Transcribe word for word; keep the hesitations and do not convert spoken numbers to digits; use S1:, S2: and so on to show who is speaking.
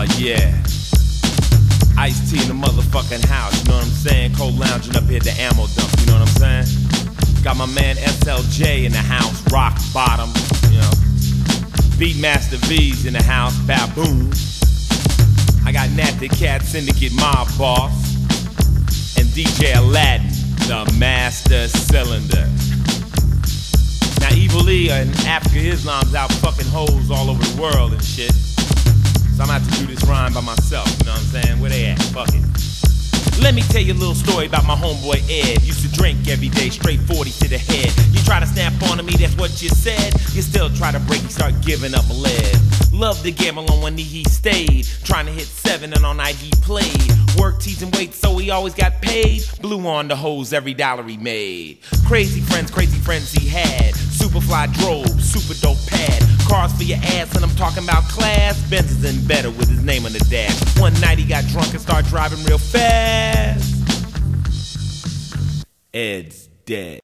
S1: Uh, yeah. Ice-T in the motherfucking house, you know what I'm saying? Cold lounging up here at the ammo dump, you know what I'm saying? Got my man S L J in the house, rock bottom, you know. Beatmaster V's in the house, baboon. I got Nat the Cat Syndicate mob boss. And D J Aladdin, the master cylinder. Now Evil E and Africa Islam's out fucking hoes all over the world and shit. So I'm gonna have to do this rhyme by myself, you know what I'm saying? Where they at? Fuck it. Let me tell you a little story about my homeboy Ed. Used to drink every day, straight forty to the head. You try to snap onto me, that's what you said. You still try to break, you start giving up lead. Loved to gamble on one knee he stayed. Trying to hit seven and all night he played. Worked, teasing weight, so he always got paid. Blew on the hoes every dollar he made. Crazy friends, crazy friends he had. Superfly drove, super dope pad. Cars for your ass, and I'm talking about class. Benzes and better with his name on the dash. One night he got drunk and started driving real fast. Ed's dead.